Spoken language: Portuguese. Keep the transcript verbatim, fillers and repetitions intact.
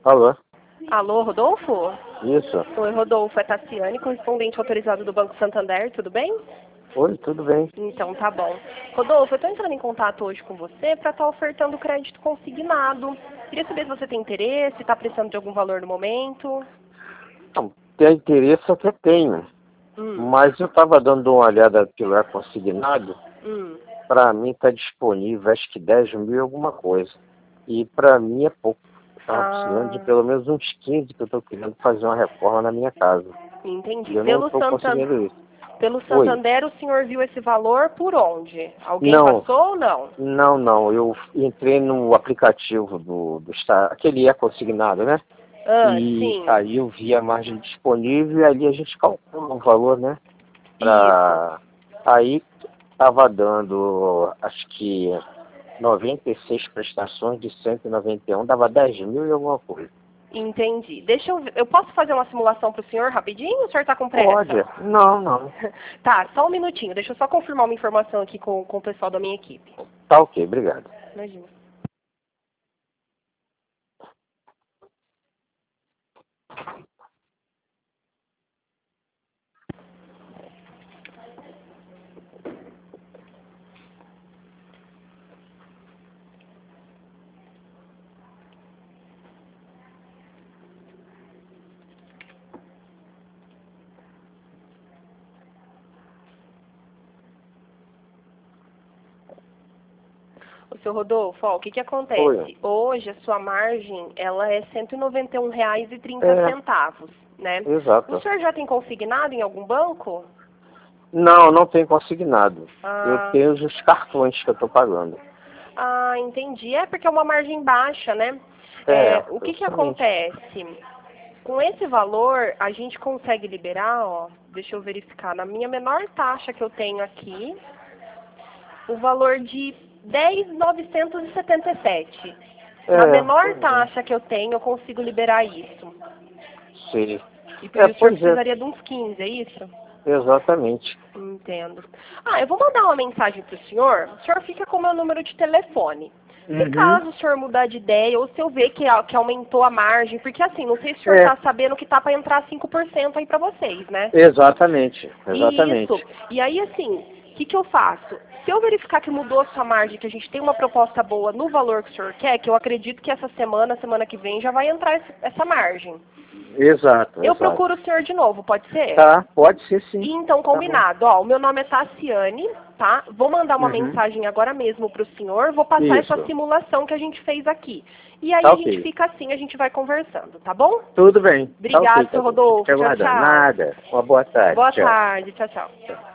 Alô? Alô, Rodolfo? Isso. Oi, Rodolfo, é Tassiane, correspondente autorizado do Banco Santander, tudo bem? Oi, tudo bem? Então, tá bom. Rodolfo, eu estou entrando em contato hoje com você para estar ofertando crédito consignado. Queria saber se você tem interesse, está precisando de algum valor no momento. Não, tem interesse até tenho. Hum. Mas eu estava dando uma olhada pelo é consignado. Hum. Para mim está disponível, acho que dez mil e alguma coisa. E para mim é pouco. Estava Ah. precisando de pelo menos uns quinze, que eu estou querendo fazer uma reforma na minha casa. Entendi. E eu não Pelo, estou Santan... conseguindo isso. Pelo Oi. Santander, o senhor viu esse valor por onde? Alguém Não. passou ou não? Não, não. Eu entrei no aplicativo do, do Estado, aquele é consignado, né? Ah, E sim. aí eu vi a margem disponível e ali a gente calcula o valor, né? Pra... Aí estava dando, acho que noventa e seis prestações de cento e noventa e um, dava dez mil e alguma coisa. Entendi. Deixa eu ver. Eu posso fazer uma simulação para o senhor rapidinho? O senhor está com pressa? Pode. Não, não. Tá, só um minutinho. Deixa eu só confirmar uma informação aqui com, com o pessoal da minha equipe. Tá ok, obrigado. Imagina. O seu Rodolfo, ó, o que que acontece? Oi. Hoje a sua margem, ela é cento e noventa e um reais e trinta É. centavos, né? Exato. O senhor já tem consignado em algum banco? Não, não tem consignado. Ah. Eu tenho os cartões que eu estou pagando. Ah, entendi. É porque é uma margem baixa, né? É, É, o que que exatamente. acontece? Com esse valor, a gente consegue liberar, ó, deixa eu verificar, na minha menor taxa que eu tenho aqui, o valor de dez mil novecentos e setenta e sete. É, Na menor pois é. taxa que eu tenho, eu consigo liberar isso. Sei. E por É, isso o senhor pois é. precisaria de uns quinze, é isso? Exatamente. Entendo. Ah, eu vou mandar uma mensagem para o senhor. O senhor fica com o meu número de telefone. Se Uhum. caso o senhor mudar de ideia ou se eu ver que, que aumentou a margem, porque assim, não sei se o senhor É. está sabendo que tá para entrar cinco por cento aí para vocês, né? Exatamente. Exatamente. Isso. E aí, assim, o que, que eu faço? Se eu verificar que mudou a sua margem, que a gente tem uma proposta boa no valor que o senhor quer, que eu acredito que essa semana, semana que vem, já vai entrar esse, essa margem. Exato. Eu exato. procuro o senhor de novo, pode ser? Tá, pode ser sim. E então, combinado. Ó, o meu nome é Tassiane, tá? Vou mandar uma Uhum. mensagem agora mesmo para o senhor, vou passar Isso. essa simulação que a gente fez aqui. E aí Tá a ok. gente fica assim, a gente vai conversando, tá bom? Tudo bem. Obrigada, Tá ok, seu tá bom. Rodolfo. Fica Tchau, aguardando. tchau. Nada. Uma boa tarde. Boa Tchau. tarde. Tchau, tchau. Tchau.